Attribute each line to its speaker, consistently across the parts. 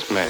Speaker 1: Man.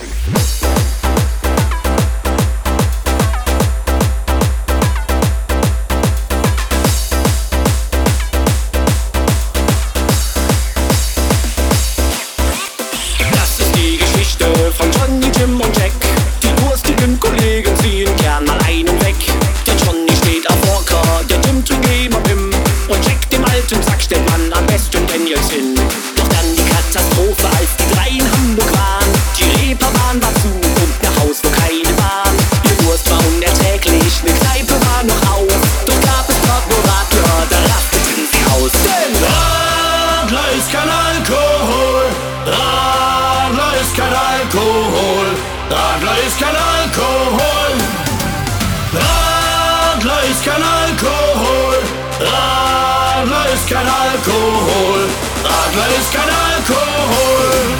Speaker 2: Das ist die Geschichte von Johnny, Jim und Jack. Die durstigen Kollegen ziehen gern mal einen weg. Der Johnny steht auf Walker, der Jim trinkt immer Bim. Und Jack, dem alten Sack, stellt man am besten Daniels hin. Doch dann die Katastrophe, als die drei in Hamburg waren. Die Reeperbahn war zu und nach Haus, wo keine Bahn. Ihr Durst war unerträglich, ne Kneipe war noch auf. Doch gab es dort nur Radler, da rafteten sie aus. Denn
Speaker 3: Radler ist kein Alkohol, Radler ist kein Alkohol, Radler ist kein Alkohol, Radler ist kein Alkohol, Radler ist kein Alkohol, Radler ist kein Alkohol.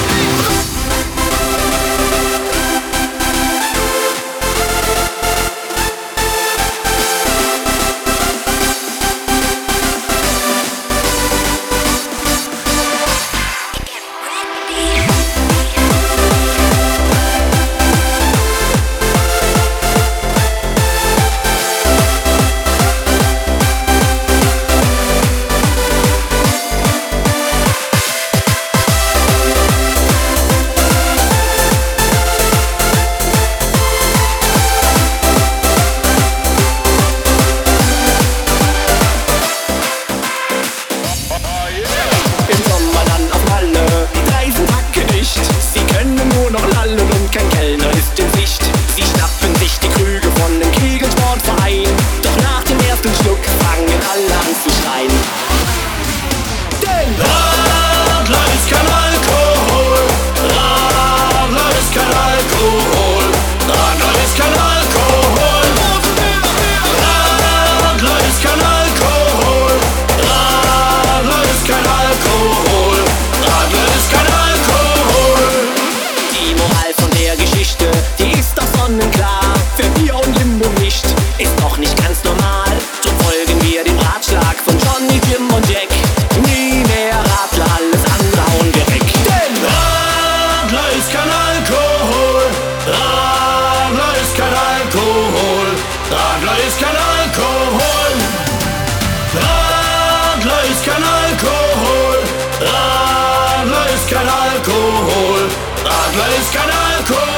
Speaker 3: Radler ist kein Alkohol, Radler ist kein Alkohol, Radler ist kein Alkohol, Radler ist kein Alkohol.